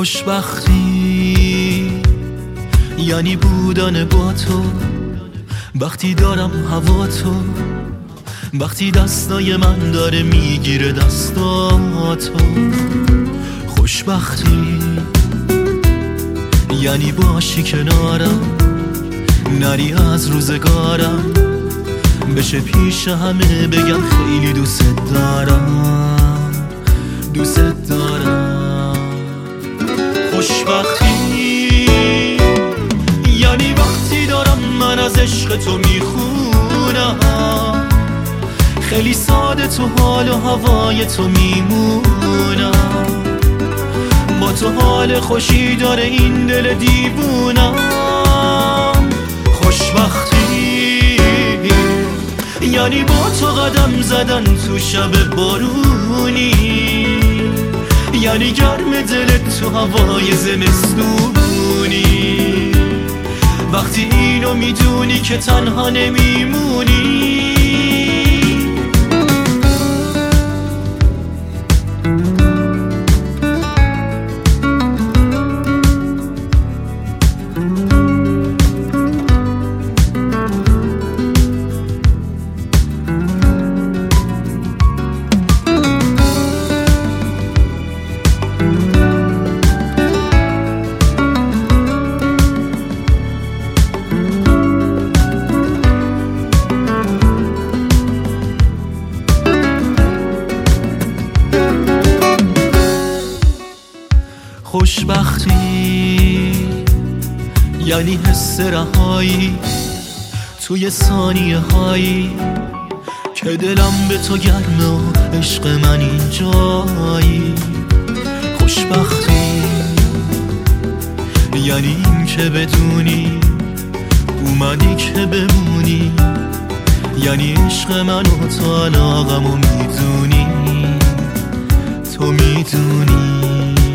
خوشبختی یعنی بودن با تو، وقتی دارم هوا تو، وقتی دستای من داره میگیره دستاتو. خوشبختی یعنی باشی کنارم، نری از روزگارم، بشه پیش همه بگم خیلی دوست دارم، دوست دارم. خوشبختی یعنی وقتی دارم من از عشق تو میخونم، خیلی ساده تو حال و هوای تو میمونم، با تو حال خوشی داره این دل دیوونم. خوشبختی یعنی با تو قدم زدن تو شب بارونی، یعنی گرم دلت تو هوای زمستونی، وقتی اینو میدونی که تنها نمیمونی. خوشبختی یعنی حس رهایی توی ثانیه هایی که دلم به تو گرمه و عشق من اینجایی. خوشبختی یعنی این که بدونی اومدی که بمونی، یعنی عشق من و تو علاقم و میدونی، تو میدونی.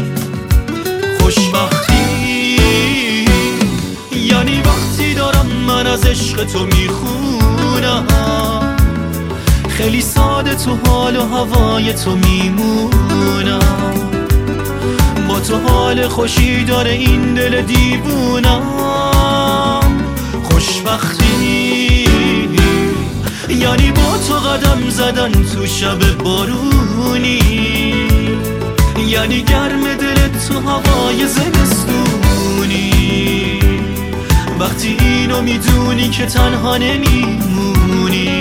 خوشبختی یعنی وقتی دارم من از عشق تو میخونم، خیلی ساده تو حال و هوای تو میمونم، با تو حال خوشی داره این دل دیوونم. خوشبختی یعنی با تو قدم زدن تو شب بارونی، یعنی گرم دلت تو هوای زمستونی، وقتی اینو میدونی که تنها نمیمونی.